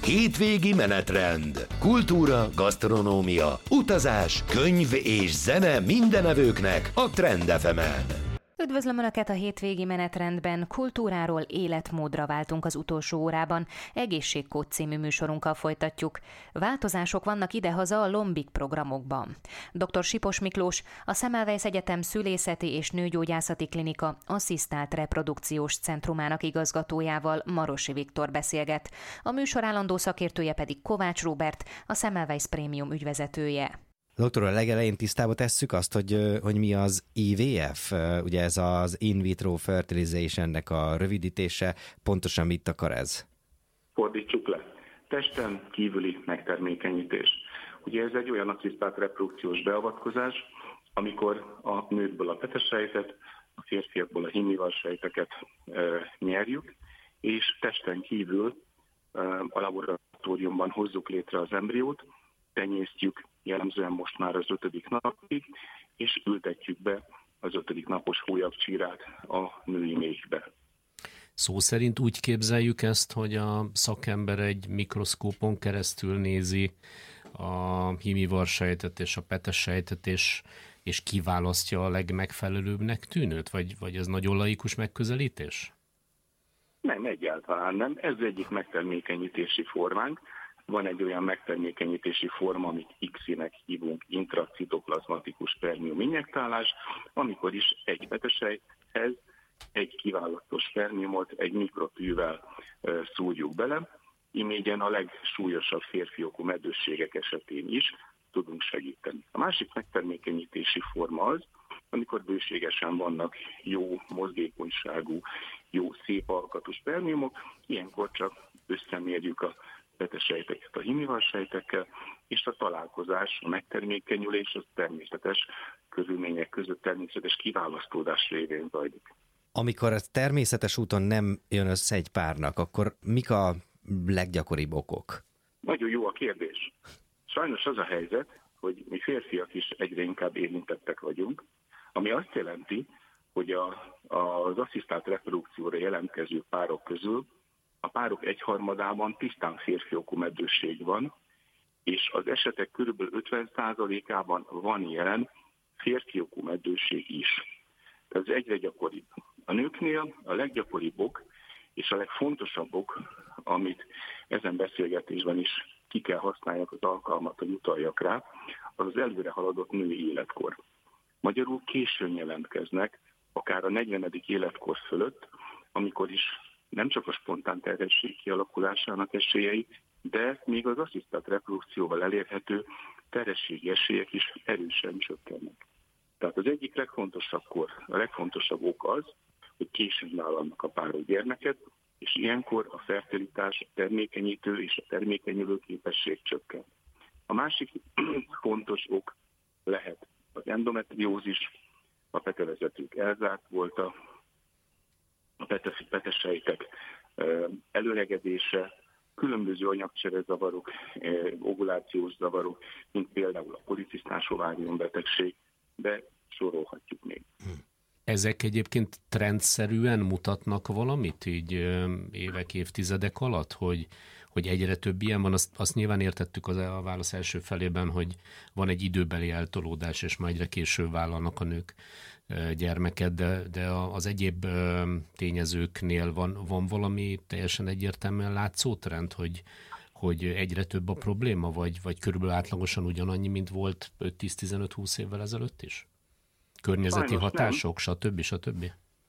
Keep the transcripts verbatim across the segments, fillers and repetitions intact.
Hétvégi menetrend. Kultúra, gasztronómia, utazás, könyv és zene mindenevőknek a Trend ef emen. Üdvözlöm Önöket a hétvégi menetrendben, kultúráról életmódra váltunk az utolsó órában, Egészségkód című műsorunkkal folytatjuk. Változások vannak idehaza a Lombik programokban. doktor Sipos Miklós, a Semmelweis Egyetem Szülészeti és Nőgyógyászati Klinika asszisztált reprodukciós centrumának igazgatójával, Marosi Viktor beszélget. A műsor állandó szakértője pedig Kovács Róbert, a Semmelweis Prémium ügyvezetője. Doktor, a legelején tisztába tesszük azt, hogy, hogy mi az i vé ef, ugye ez az In Vitro Fertilization-nek a rövidítése, pontosan mit akar ez? Fordítsuk le. Testen kívüli megtermékenyítés. Ugye ez egy olyan asszisztált reprodukciós beavatkozás, amikor a nőkből a petesejtet, a férfiakból a hímivarsejteket e, nyerjük, és testen kívül e, a laboratóriumban hozzuk létre az embriót, tenyésztjük jellemzően most már az ötödik napig, és ültetjük be az ötödik napos hólyagcsírát a női méhbe. Szó szerint úgy képzeljük ezt, hogy a szakember egy mikroszkópon keresztül nézi a hímivarsejtet és a petesejtet, és, és kiválasztja a legmegfelelőbbnek tűnőt? Vagy, vagy ez nagyon laikus megközelítés? Nem, egyáltalán nem. Ez egyik megtermékenyítési formánk. Van egy olyan megtermékenyítési forma, amit iksz i-nek hívunk, intracitoplazmatikus spermium injektálás, amikor is egy petesejthez egy kiválasztott spermiumot egy mikrotűvel e, szúrjuk bele, imégyen a legsúlyosabb férfiokú meddősségek esetén is tudunk segíteni. A másik megtermékenyítési forma az, amikor bőségesen vannak jó mozgékonyságú, jó szép alkatú spermiumok, ilyenkor csak összemérjük a petesejteket a hímivarsejtekkel, és a találkozás, a megtermékenyülés az természetes körülmények között természetes kiválasztódás révén zajlik. Amikor ez természetes úton nem jön össze egy párnak, akkor mik a leggyakoribb okok? Nagyon jó a kérdés. Sajnos az a helyzet, hogy mi férfiak is egyre inkább érintettek vagyunk, ami azt jelenti, hogy a, az asszisztált reprodukcióra jelentkező párok közül a párok egyharmadában tisztán férfiokú meddőség van, és az esetek kb. ötven százalékában van jelen férfiokú meddőség is. Ez egyre gyakoribb. A nőknél a leggyakoribb ok, és a legfontosabb ok, amit ezen beszélgetésben is ki kell használjak az alkalmat, hogy utaljak rá, az az előre haladott női életkor. Magyarul későn jelentkeznek, akár a negyvenedik életkor fölött, amikor is nem csak a spontán terhesség kialakulásának esélyei, de még az asszisztált reprodukcióval elérhető terhességi esélyek is erősen csökkennek. Tehát az egyik legfontosabb kor, a legfontosabb ok az, hogy későn vállalnak a párok gyermeket, és ilyenkor a fertilitás, a termékenyítő és a termékenyülő képesség csökken. A másik fontos ok lehet az endometriózis, a petevezetők elzárt volt, a a petesejtek előregedése, különböző anyagcsere zavarok, ovulációs zavarok, mint például a policisztás ovárium betegség, de sorolhatjuk még. Ezek egyébként trendszerűen mutatnak valamit így évek, évtizedek alatt, hogy, hogy egyre több ilyen van? Azt, azt nyilván értettük az a válasz első felében, hogy van egy időbeli eltolódás, és már egyre később vállalnak a nők gyermeket, de, de az egyéb tényezőknél van, van valami teljesen egyértelműen látszó trend, hogy, hogy egyre több a probléma, vagy, vagy körülbelül átlagosan ugyanannyi, mint volt öt-tíz-tizenöt-húsz évvel ezelőtt is? Környezeti Sajnos hatások, nem. stb. stb.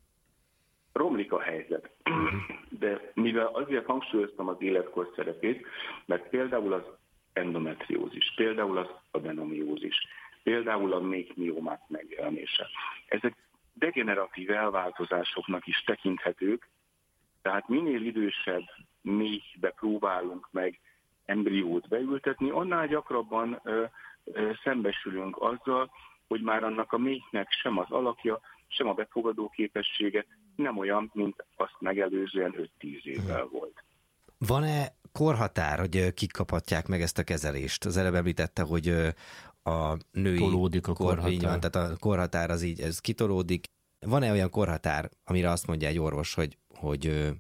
Romlik a helyzet. Uh-huh. De mivel azért hangsúlyoztam az életkor szerepét, mert például az endometriózis, például az adenomiózis, például a méhmiomák megjelenése. Ezek degeneratív elváltozásoknak is tekinthetők, tehát minél idősebb méhbe próbálunk meg embriót beültetni, annál gyakrabban ö, ö, szembesülünk azzal, hogy már annak a méhnek sem az alakja, sem a befogadó képessége nem olyan, mint azt megelőzően öt-tíz évvel volt. Van-e korhatár, hogy kik kaphatják meg ezt a kezelést? Az előbb említette, hogy a női tolódik a kor, korhatár. Így van, tehát a korhatár az így, ez kitolódik. Van-e olyan korhatár, amire azt mondja egy orvos, hogy, hogy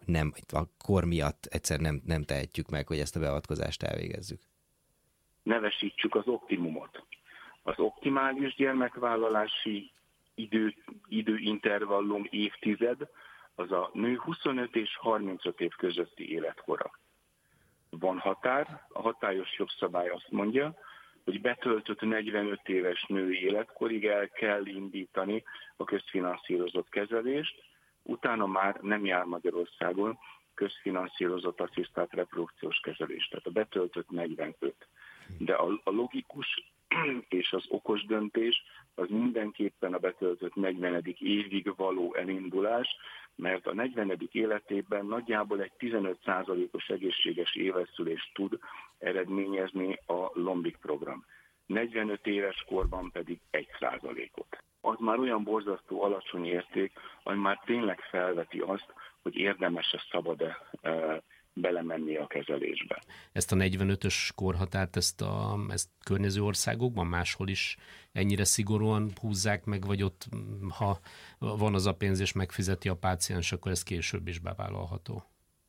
nem, a kor miatt egyszer nem, nem tehetjük meg, hogy ezt a beavatkozást elvégezzük? Nevesítsük az optimumot. Az optimális gyermekvállalási idő, időintervallum évtized az a nő huszonöt és harmincöt év közötti életkora. Van határ, a hatályos jogszabály azt mondja, hogy betöltött negyvenöt éves női életkorig el kell indítani a közfinanszírozott kezelést, utána már nem jár Magyarországon közfinanszírozott asszisztált reprodukciós kezelés, tehát a betöltött negyvenöt. De a, a logikus és az okos döntés az mindenképpen a betöltött negyvenedik évig való elindulás, mert a negyvenedik életében nagyjából egy tizenöt százalékos egészséges éveszülést tud eredményezni a Lombik program. negyvenöt éves korban pedig egy százalékot. Az már olyan borzasztó alacsony érték, ami már tényleg felveti azt, hogy érdemes-e, szabad-e e, belemenni a kezelésbe. Ezt a negyvenötös korhatárt, ezt a ezt környező országokban máshol is ennyire szigorúan húzzák meg, vagy ott, ha van az a pénz és megfizeti a páciens, akkor ez később is bevállalható?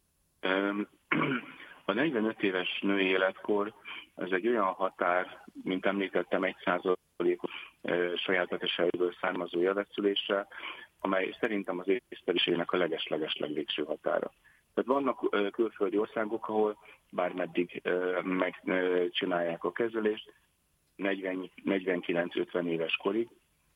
A negyvenöt éves női életkor ez egy olyan határ, mint említettem, egy százalékos sajátleteseiből származó javeszüléssel, amely szerintem az észleliségnek a leges-leges legvégső határa. Tehát vannak külföldi országok, ahol bármeddig megcsinálják a kezelést, negyvenkilenc-ötven éves korig,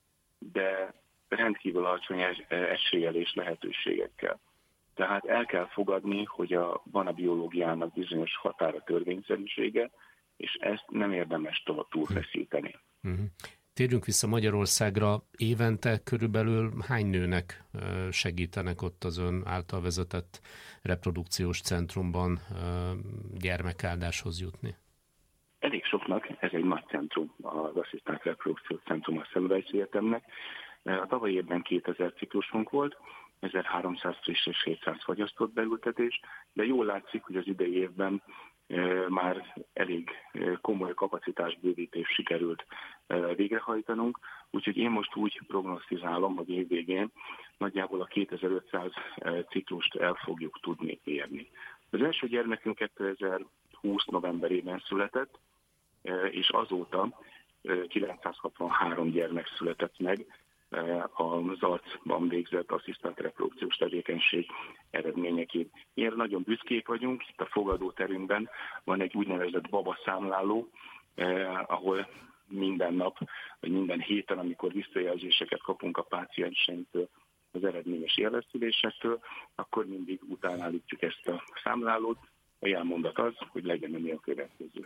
de rendkívül alacsony eséllyel és lehetőségekkel. Tehát el kell fogadni, hogy a, van a biológiának bizonyos határa törvényszerűsége, és ezt nem érdemes tovább túlfeszíteni. Uh-huh. Térjünk vissza Magyarországra. Évente körülbelül hány nőnek segítenek ott az ön által vezetett reprodukciós centrumban gyermekáldáshoz jutni? Elég soknak, ez egy nagy centrum, az asszisztált reprodukciós centrum a Semmelweis Egyetemnek. A tavalyi évben kétezer ciklusunk volt, ezerháromszáz friss és hétszáz fagyasztott beültetés, de jól látszik, hogy az idei évben már elég komoly kapacitásbővítés sikerült végrehajtanunk, úgyhogy én most úgy prognosztizálom, hogy év végén nagyjából a kétezer-ötszáz ciklust el fogjuk tudni érni. Az első gyermekünk kétezer-húsz novemberében született, és azóta kilencszázhatvanhárom gyermek született meg az arcban végzett asszisztált reprodukciós tevékenység eredményeként. Ilyen nagyon büszkék vagyunk, itt a fogadóterünkben van egy úgynevezett babaszámláló, eh, ahol minden nap, vagy minden héten, amikor visszajelzéseket kapunk a pácienseinktől, az eredményes éleszülésektől, akkor mindig utánállítjuk ezt a számlálót. A jelmondat az, hogy legyen mi a következő.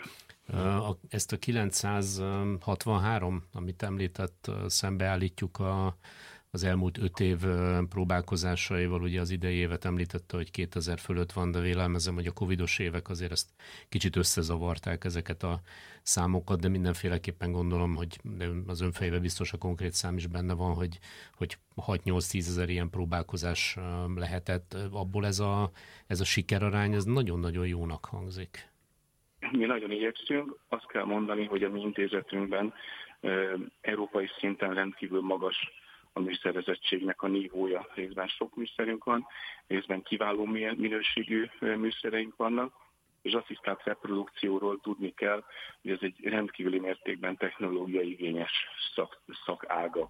Ezt a kilencszázhatvanhárom, amit említett, szembeállítjuk a, az elmúlt öt év próbálkozásaival, ugye az idei évet említette, hogy kétezer fölött van, de vélelmezem, hogy a covidos évek azért ezt kicsit összezavarták ezeket a számokat, de mindenféleképpen gondolom, hogy az ön fejében biztos a konkrét szám is benne van, hogy, hogy hat-nyolc-tízezer ilyen próbálkozás lehetett. Abból ez a, ez a sikerarány, ez nagyon-nagyon jónak hangzik. Mi nagyon igyekszünk. Azt kell mondani, hogy a mi intézetünkben e, európai szinten rendkívül magas a műszerezettségnek a nívója. Részben sok műszerünk van, részben kiváló minőségű műszereink vannak, és asszisztált reprodukcióról tudni kell, hogy ez egy rendkívüli mértékben technológiai igényes szak, szakága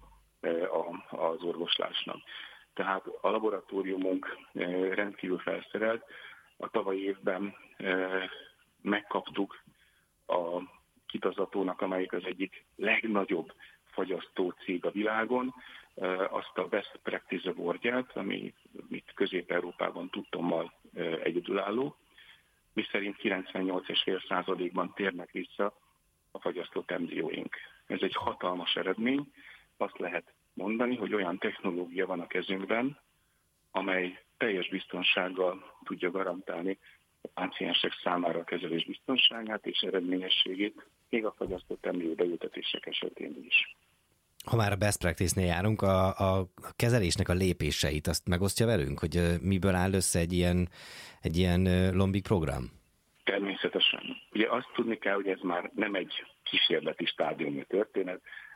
az orvoslásnak. Tehát a laboratóriumunk rendkívül felszerelt. A tavalyi évben megkaptuk a Kitazatónak, amelyik az egyik legnagyobb fagyasztó cég a világon, azt a Best Practice Awardját, ami itt Közép-Európában tudtommal egyedülálló, miszerint kilencvennyolc egész öt százalékban térnek vissza a fagyasztott embrióink. Ez egy hatalmas eredmény. Azt lehet mondani, hogy olyan technológia van a kezünkben, amely teljes biztonsággal tudja garantálni a páciensek számára a kezelés biztonságát és eredményességét, még a fagyasztott embrió beültetések esetén is. Ha már a best practice-nél járunk, a, a kezelésnek a lépéseit azt megosztja velünk, hogy miből áll össze egy ilyen, egy ilyen Lombik program? Természetesen. Ugye azt tudni kell, hogy ez már nem egy kísérleti stádiumú történet,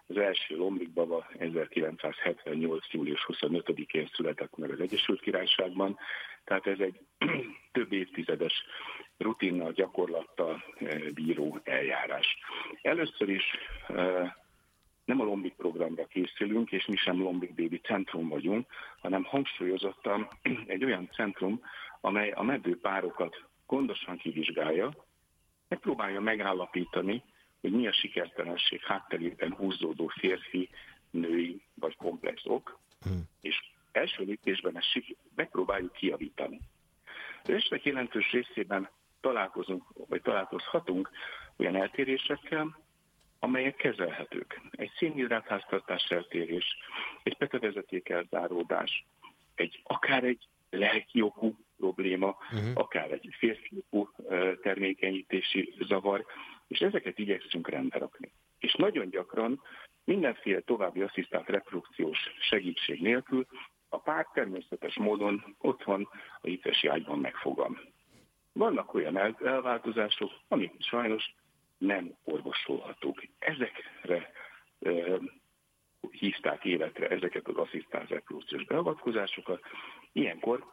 Az első lombikbaba ezerkilencszázhetvennyolc. július huszonötödikén született meg az Egyesült Királyságban, tehát ez egy több évtizedes rutinnal, gyakorlattal bíró eljárás. Először is nem a Lombik programra készülünk, és mi sem Lombik Baby Centrum vagyunk, hanem hangsúlyozottan egy olyan centrum, amely a meddőpárokat gondosan kivizsgálja, megpróbálja megállapítani, hogy mi a sikertelenség hátterében húzódó férfi, női vagy komplex ok, hmm. és első lépésben ezt megpróbáljuk kijavítani. Az esetek jelentős részében találkozunk, vagy találkozhatunk olyan eltérésekkel, amelyek kezelhetők. Egy szénhidrátháztartás eltérés, egy petavezeték elzáródás, egy, akár egy lelki okú probléma, uh-huh. akár egy férfi okú termékenyítési zavar, és ezeket igyekszünk rendbe rakni. És nagyon gyakran mindenféle további asszisztált reprodukciós segítség nélkül a pár természetes módon otthon a hitvesi ágyban megfogam. Vannak olyan el- elváltozások, amik sajnos nem orvosolhatók. Ezekre e, hívták életre ezeket az asszisztált reprodukciós beavatkozásokat. Ilyenkor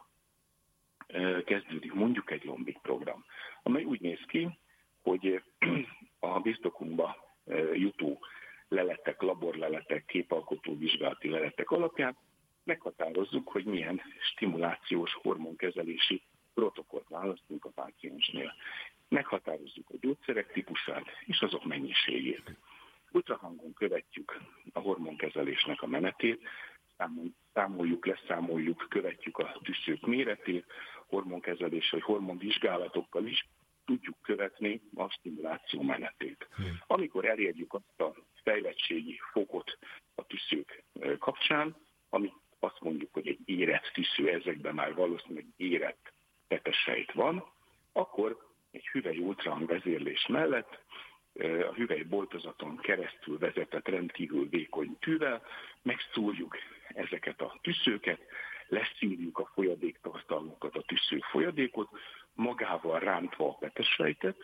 e, kezdődik mondjuk egy Lombik program, amely úgy néz ki, hogy a birtokunkba e, jutó leletek, laborleletek, képalkotó vizsgálati leletek alapján meghatározzuk, hogy milyen stimulációs hormonkezelési protokollt választunk a páciensnél. Meghatározzuk a gyógyszerek típusát és azok mennyiségét. Ultrahangon követjük a hormonkezelésnek a menetét, számoljuk, leszámoljuk, követjük a tüsszők méretét, hormonkezelés vagy hormonvizsgálatokkal is tudjuk követni a stimuláció menetét. Amikor elérjük azt a fejlettségi fokot a tüsszők kapcsán, ami azt mondjuk, hogy egy érett tüssző, ezekben már valószínűleg érett tetesejt van, akkor egy hüvely ultrahang vezérlés mellett a hüvely boltozaton keresztül vezetett rendkívül vékony tűvel megszúrjuk ezeket a tüsszőket, leszívjuk a folyadéktartalmukat, a tüssző folyadékot, magával rántva a petesejtet.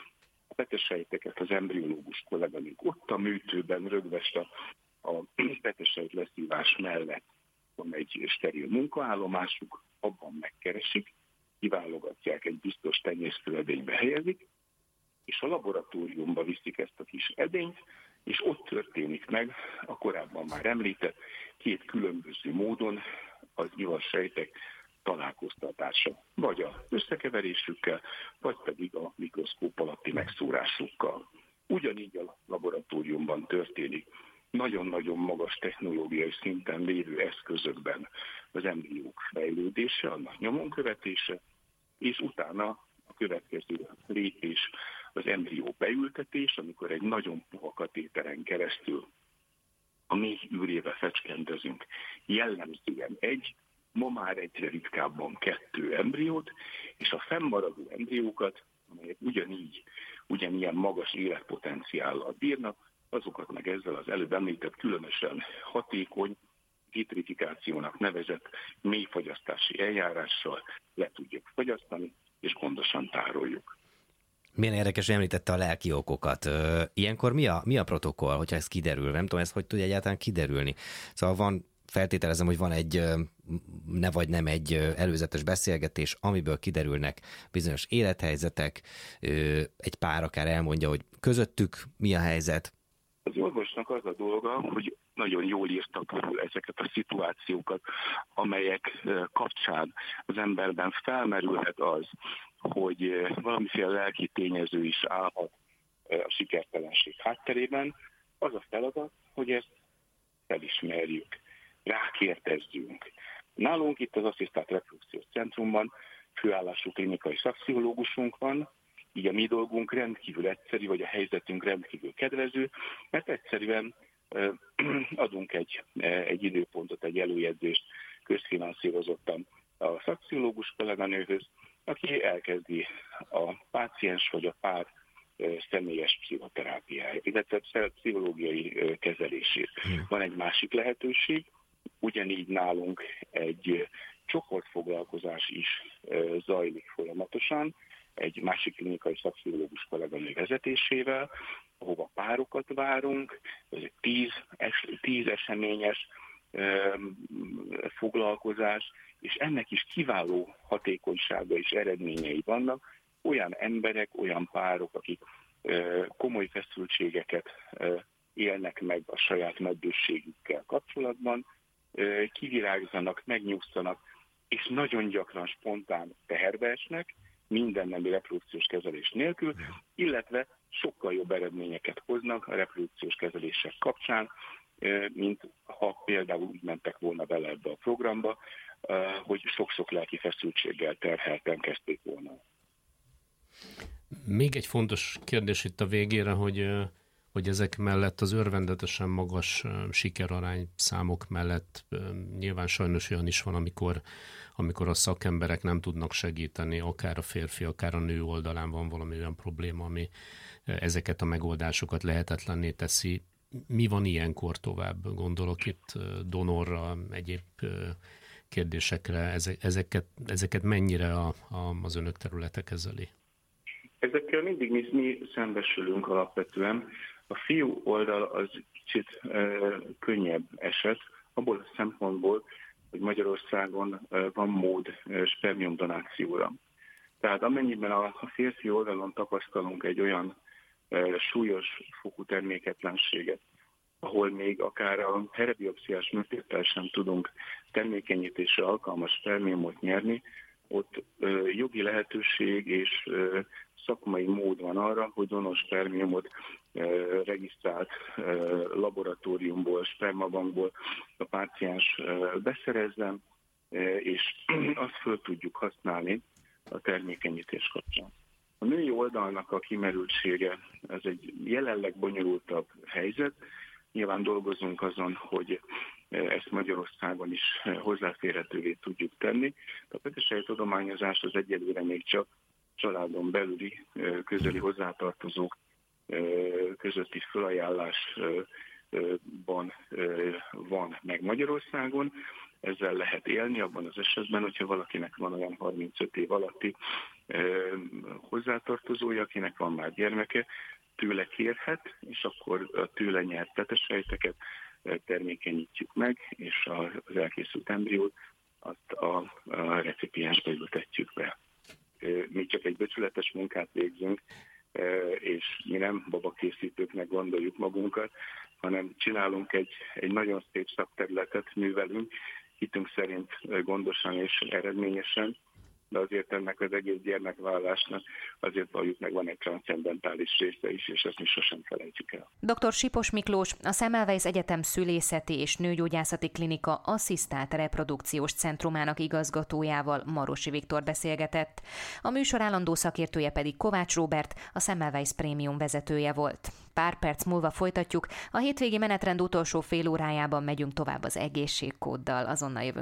A petesejteket az embriológus kolléganők ott a műtőben rögvest a, a petesejt leszívás mellett van egy steril munkaállomásuk, abban megkeresik, kiválogatják, egy biztos tenyésztőedénybe helyezik, és a laboratóriumba viszik ezt a kis edényt, és ott történik meg a korábban már említett két különböző módon az ivarsejtek találkoztatása. Vagy az összekeverésükkel, vagy pedig a mikroszkóp alatti megszúrásukkal. Ugyanígy a laboratóriumban történik nagyon-nagyon magas technológiai szinten lévő eszközökben az embriók fejlődése, annak nyomon követése, és utána a következő lépés az embrió beültetés, amikor egy nagyon puha katéteren keresztül a mély űrébe fecskendezünk jellemzően egy, ma már egyre ritkábban kettő embriót, és a fennmaradó embriókat, amelyek ugyanígy, ugyanilyen magas életpotenciállal bírnak, azokat meg ezzel az előbb említett különösen hatékony, vitrifikációnak nevezett mélyfagyasztási eljárással le tudjuk fagyasztani, és gondosan tároljuk. Milyen érdekes, említette a lelki okokat. Ilyenkor mi a, mi a protokoll, hogyha ez kiderül? Nem tudom, ez hogy tud egyáltalán kiderülni. Szóval van, feltételezem, hogy van egy, ne vagy nem egy előzetes beszélgetés, amiből kiderülnek bizonyos élethelyzetek, egy pár akár elmondja, hogy közöttük mi a helyzet. Az orvosnak az a dolga, hogy nagyon jól írta körül ezeket a szituációkat, amelyek kapcsán az emberben felmerülhet az, hogy valamiféle lelki tényező is állhat a sikertelenség hátterében. Az a feladat, hogy ezt felismerjük, rákérdezzünk. Nálunk itt az asszisztált reprodukciós centrumban főállású klinikai szakpszichológusunk van, így a mi dolgunk rendkívül egyszerű, vagy a helyzetünk rendkívül kedvező, mert egyszerűen adunk egy, egy időpontot, egy előjegyzést közfinanszírozottan a szakpszichológus kolléganőhöz, aki elkezdi a páciens vagy a pár személyes pszichoterápiáját, illetve pszichológiai kezelését. Van egy másik lehetőség, ugyanígy nálunk egy csoportfoglalkozás is zajlik folyamatosan, egy másik klinikai szakpszichológus kolléganő vezetésével, ahova párokat várunk, ez egy tíz, es, tíz eseményes ö, foglalkozás, és ennek is kiváló hatékonysága és eredményei vannak. Olyan emberek, olyan párok, akik ö, komoly feszültségeket ö, élnek meg a saját meddőségükkel kapcsolatban, ö, kivirágzanak, megnyugszanak, és nagyon gyakran spontán teherbe esnek, minden nemű reprodukciós kezelés nélkül, illetve sokkal jobb eredményeket hoznak a reprodukciós kezelések kapcsán, mint ha például úgy mentek volna bele ebbe a programba, hogy sok-sok lelki feszültséggel terhelten kezdték volna. Még egy fontos kérdés itt a végére, hogy, hogy ezek mellett az örvendetesen magas sikerarány számok mellett nyilván sajnos olyan is van, amikor, amikor a szakemberek nem tudnak segíteni, akár a férfi, akár a nő oldalán van valami olyan probléma, ami ezeket a megoldásokat lehetetlenné teszi. Mi van ilyenkor tovább? Gondolok itt donorra, egyéb kérdésekre. Ezeket, ezeket mennyire a, a, az önök területe kezeli? Ezekkel mindig mi, mi szembesülünk alapvetően. A fiú oldal az kicsit e, könnyebb eset, abból a szempontból, hogy Magyarországon e, van mód e, spermiumdonációra. Tehát amennyiben a, a férfi oldalon tapasztalunk egy olyan e, súlyos fokú terméketlenséget, ahol még akár a herebiopsziás műtéttel sem tudunk termékenyítésre alkalmas spermiumot nyerni, ott ö, jogi lehetőség és ö, szakmai mód van arra, hogy donorspermiumot ö, regisztrált ö, laboratóriumból, spermabankból a páciens ö, beszerezzen, ö, és azt föl tudjuk használni a termékenyítés kapcsán. A női oldalnak a kimerültsége, ez egy jelenleg bonyolultabb helyzet. Nyilván dolgozunk azon, hogy ezt Magyarországon is hozzáférhetővé tudjuk tenni. A petesei tudományozás az egyelőre még csak családon belüli közeli hozzátartozók közötti felajánlásban van meg Magyarországon. Ezzel lehet élni abban az esetben, hogyha valakinek van olyan harmincöt év alatti hozzátartozója, akinek van már gyermeke, tőle kérhet, és akkor a tőle nyert tetesejteket termékenyítjük meg, és az elkészült embriót azt a, a recipiensbe ültetjük be. Mi csak egy becsületes munkát végzünk, és mi nem babakészítőknek gondoljuk magunkat, hanem csinálunk egy, egy nagyon szép szakterületet, művelünk, hitünk szerint gondosan és eredményesen, de azért ennek az egész gyermekvállalásnak azért valljuk meg van egy transzcendentális része is, és ezt mi sosem felejtjük el. doktor Sipos Miklós, a Semmelweis Egyetem Szülészeti és Nőgyógyászati Klinika asszisztált reprodukciós centrumának igazgatójával Marosi Viktor beszélgetett. A műsor állandó szakértője pedig Kovács Róbert, a Semmelweis Prémium vezetője volt. Pár perc múlva folytatjuk, a hétvégi menetrend utolsó fél órájában megyünk tovább az egészségkóddal, azonnal jövünk.